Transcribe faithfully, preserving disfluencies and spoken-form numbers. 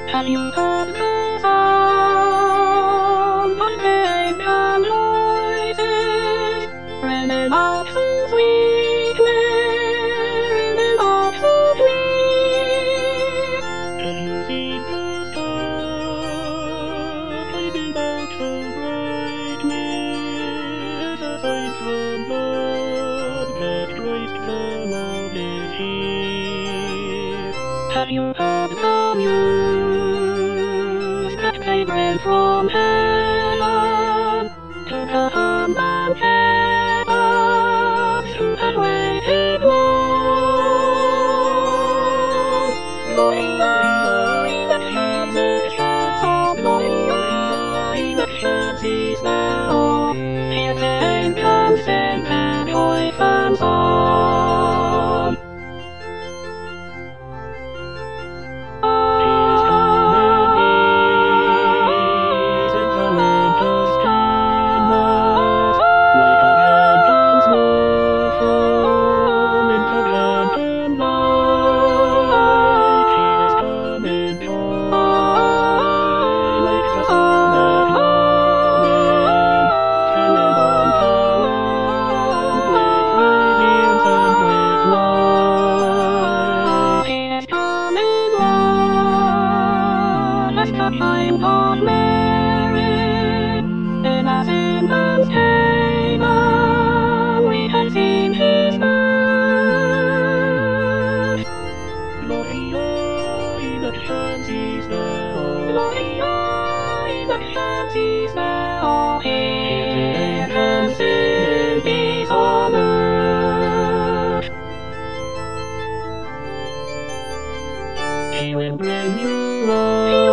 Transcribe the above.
Have you heard the sound of pagan noises? Ringing out so sweetly, ringing out so clear. Can you see the star shining out so brightly? It's a sign from God that Christ the Lord is here. Have you heard the news that came rain from heaven to come and save us who had waited long? Glory, glory, that Jesus shines, glory, glory, that shines now. Here came comes in their joyful song. I'm on Mary, and as in man's table we have seen his birth. Glory, glory, that shines his now. Glory, glory, that shines his now. Here comes in peace on earth. He will bring you love.